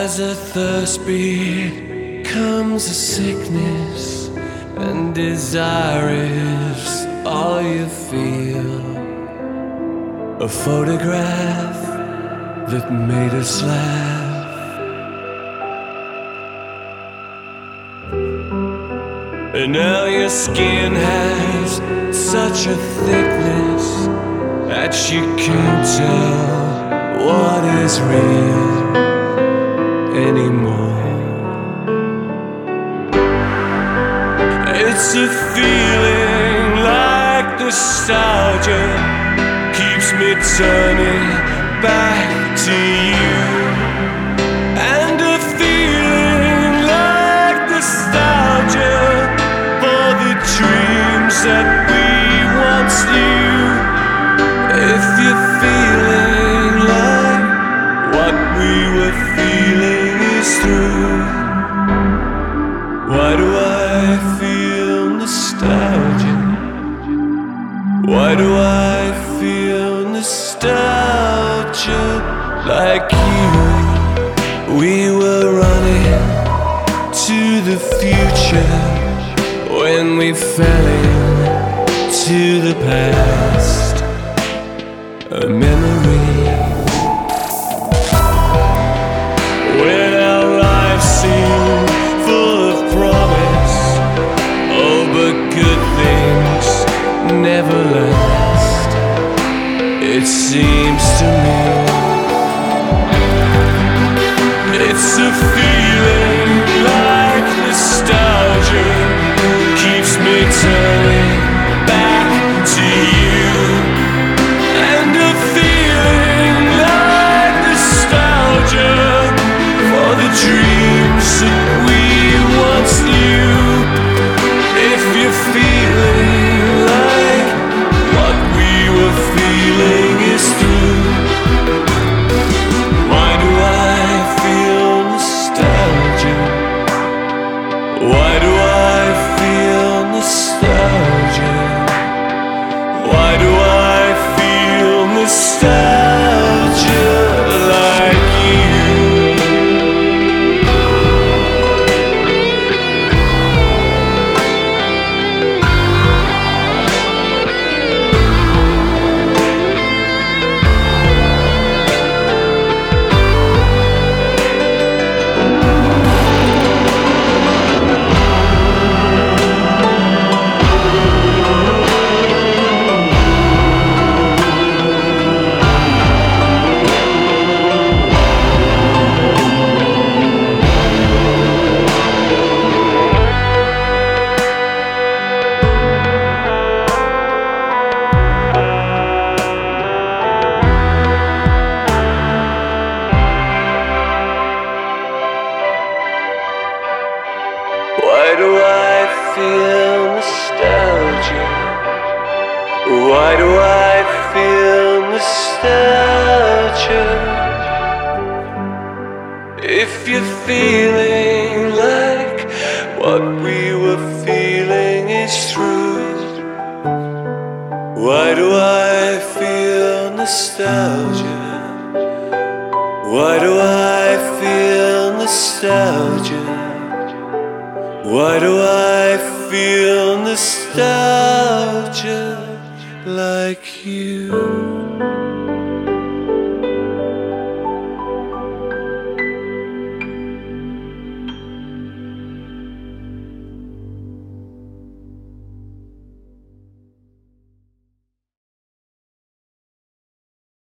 As a thirst becomes a sickness, and desire is all you feel. A photograph that made us laugh. And now your skin has such a thickness that you can't tell what is real anymore. It's a feeling like nostalgia keeps me turning back to you. And a feeling like nostalgia for the dreams that we once knew. If you're feeling like what we were feeling is through, why do I feel nostalgia? Why do I feel nostalgia like you? We were running to the future when we fell into the past. A memory when our lives seem full of promise. Oh, but good things never last, it seems to me. It's a feeling like nostalgia keeps me turning back to you. And a feeling like nostalgia for the dreams that we once knew. If you're feeling like what we were feeling is through, why do I feel nostalgia? Why do I feel nostalgia? Why do I feel nostalgia like you? Why do I feel nostalgia? Why do I feel nostalgia? If you're feeling like what we were feeling is true, why do I feel nostalgia? Why do I feel nostalgia? Why do I feel nostalgia like you?